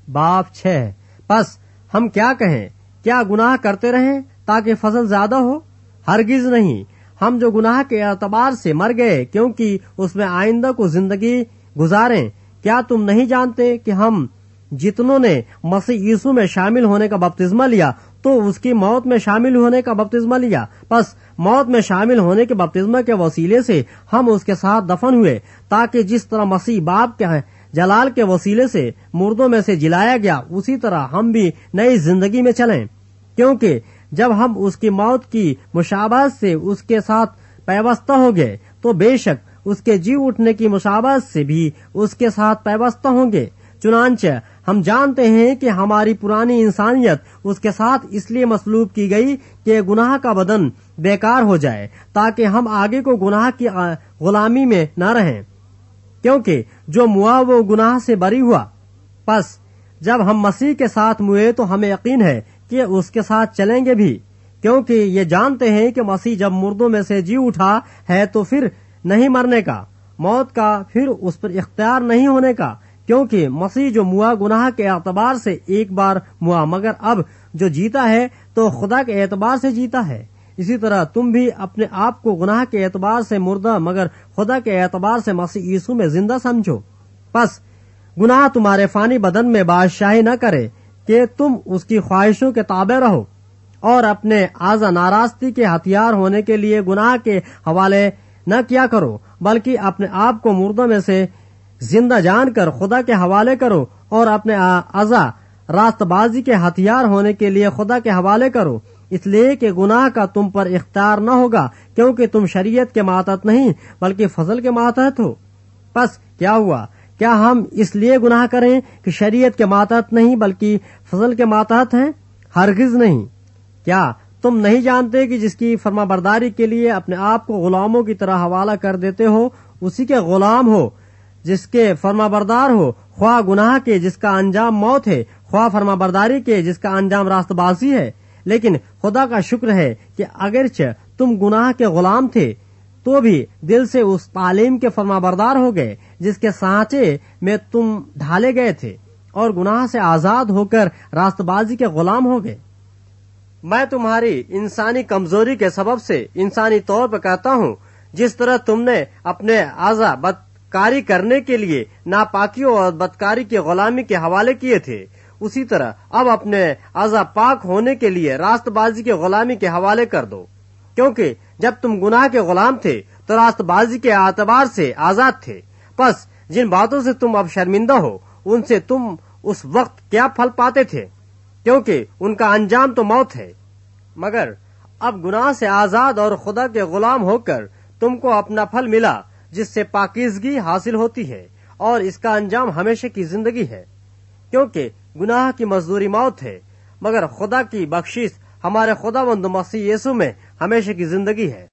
باب 6 پس ہم کیا کہیں؟ کیا گناہ کرتے رہیں تاکہ فضل زیادہ ہو؟ ہرگز نہیں۔ ہم جو گناہ کے اعتبار سے مر گئے کیونکہ اس میں آئندہ کو زندگی گزاریں، کیا تم نہیں جانتے کہ ہم جتنوں نے مسیح یسوع میں شامل ہونے کا بپتسمہ لیا تو اس کی موت میں شامل ہونے کا بپتسمہ لیا؟ پس موت میں شامل ہونے کے بپتسمہ کے وسیلے سے ہم اس کے ساتھ دفن ہوئے، تاکہ جس طرح مسیح باپ کے جلال کے وسیلے سے مردوں میں سے جلایا گیا، اسی طرح ہم بھی نئی زندگی میں چلیں۔ کیونکہ جب ہم اس کی موت کی مشابہت سے اس کے ساتھ پیوستہ ہو گئے تو بے شک اس کے جی اٹھنے کی مشابہت سے بھی اس کے ساتھ پیوستہ ہوں گے۔ چنانچہ ہم جانتے ہیں کہ ہماری پرانی انسانیت اس کے ساتھ اس لیے مصلوب کی گئی کہ گناہ کا بدن بیکار ہو جائے، تاکہ ہم آگے کو گناہ کی غلامی میں نہ رہیں، کیونکہ جو موا وہ گناہ سے بری ہوا۔ پس جب ہم مسیح کے ساتھ موئے تو ہمیں یقین ہے کہ اس کے ساتھ چلیں گے بھی، کیونکہ یہ جانتے ہیں کہ مسیح جب مردوں میں سے جی اٹھا ہے تو پھر نہیں مرنے کا، موت کا پھر اس پر اختیار نہیں ہونے کا، کیونکہ مسیح جو موا گناہ کے اعتبار سے ایک بار موا، مگر اب جو جیتا ہے تو خدا کے اعتبار سے جیتا ہے۔ اسی طرح تم بھی اپنے آپ کو گناہ کے اعتبار سے مردہ مگر خدا کے اعتبار سے مسیح یسوع میں زندہ سمجھو۔ پس گناہ تمہارے فانی بدن میں بادشاہی نہ کرے کہ تم اس کی خواہشوں کے تابع رہو، اور اپنے اعضا ناراستی کے ہتھیار ہونے کے لیے گناہ کے حوالے نہ کیا کرو، بلکہ اپنے آپ کو مردوں میں سے زندہ جان کر خدا کے حوالے کرو، اور اپنے اعضا راست بازی کے ہتھیار ہونے کے لیے خدا کے حوالے کرو، اس لیے کہ گناہ کا تم پر اختیار نہ ہوگا، کیونکہ تم شریعت کے ماتحت نہیں بلکہ فضل کے ماتحت ہو۔ پس کیا ہوا؟ کیا ہم اس لیے گناہ کریں کہ شریعت کے ماتحت نہیں بلکہ فضل کے ماتحت ہیں؟ ہرگز نہیں۔ کیا تم نہیں جانتے کہ جس کی فرما برداری کے لیے اپنے آپ کو غلاموں کی طرح حوالہ کر دیتے ہو، اسی کے غلام ہو، جس کے فرما بردار ہو، خواہ گناہ کے جس کا انجام موت ہے، خواہ فرما برداری کے جس کا انجام راست بازی ہے۔ لیکن خدا کا شکر ہے کہ اگرچہ تم گناہ کے غلام تھے تو بھی دل سے اس تعلیم کے فرما بردار ہو گئے جس کے سانچے میں تم ڈھالے گئے تھے، اور گناہ سے آزاد ہو کر راست بازی کے غلام ہو گئے۔ میں تمہاری انسانی کمزوری کے سبب سے انسانی طور پر کہتا ہوں، جس طرح تم نے اپنے اعضا بدکاری کرنے کے لیے ناپاکیوں اور بدکاری کی غلامی کے حوالے کیے تھے، اسی طرح اب اپنے اعضا پاک ہونے کے لیے راست بازی کے غلامی کے حوالے کر دو، کیونکہ جب تم گناہ کے غلام تھے تو راست بازی کے اعتبار سے آزاد تھے۔ پس جن باتوں سے تم اب شرمندہ ہو، ان سے تم اس وقت کیا پھل پاتے تھے؟ کیونکہ ان کا انجام تو موت ہے۔ مگر اب گناہ سے آزاد اور خدا کے غلام ہو کر تم کو اپنا پھل ملا، جس سے پاکیزگی حاصل ہوتی ہے، اور اس کا انجام ہمیشہ کی زندگی ہے۔ کیونکہ گناہ کی مزدوری موت ہے، مگر خدا کی بخشش ہمارے خداوند مسیح یسوع میں ہمیشہ کی زندگی ہے۔